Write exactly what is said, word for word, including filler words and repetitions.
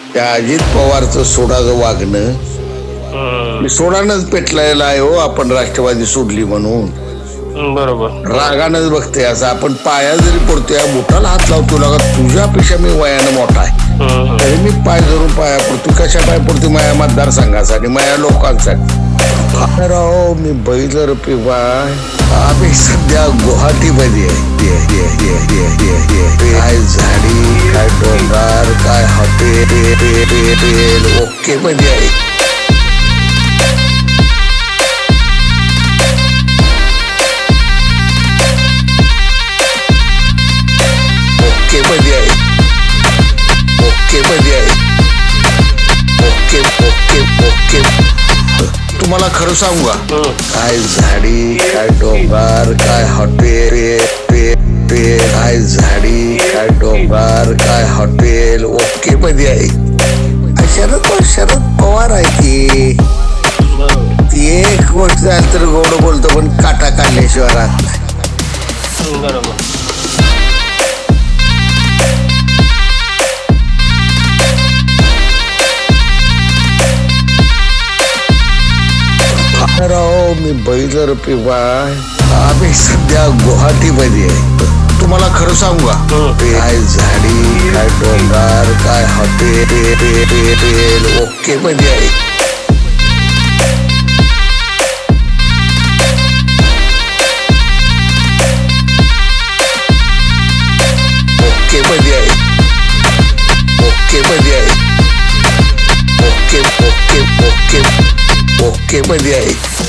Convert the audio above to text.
त्या अजित पवारचं सोडाचं वागणं मी सोडानच पेटलेला आहे हो. आपण राष्ट्रवादी सोडली म्हणून बरोबर रागानच बघते. असं आपण पाया जरी पडतोय, बोटाला हात लावतो लागा, तुझ्यापेक्षा मी वयानं मोठा आहे तरी मी पाय धरून पाया पडतो. कशा पाय पडतो? माझ्या मतदारसंघासाठी, माझ्या लोकांसाठी. राव मी बैल पिवाय. आम्ही सध्या गुवाहाटीमध्ये आहे. काय झाडी, काय डोंगर, काय हॉटेल ओके मध्ये आहे. ओके मध्ये आहे. ओके मध्ये आहे. Okay okay okay. तुम्हाला खरं सांगू का? काय झाडी, काय डोंगर, काय हॉटेल, काय झाडी, काय डोंगर, काय हॉटेल ओके मध्ये आहे. शरद शरद पवार आहे की ती एक गोष्ट झाली तर गोड बोलतो, पण काटा काढल्याशिवाय राहत नाही. बरोबर राव मी बैल पिवाय. आम्ही सध्या गुवाहाटीमध्ये आहे. तुम्हाला खरं सांगू का? काय झाडी, काय डोंगर, काय हॉटेल ओके मध्ये आहे. ओके मध्ये आहे. ओके मध्ये आहे. ओके ओके ओके ओके मध्ये आहे.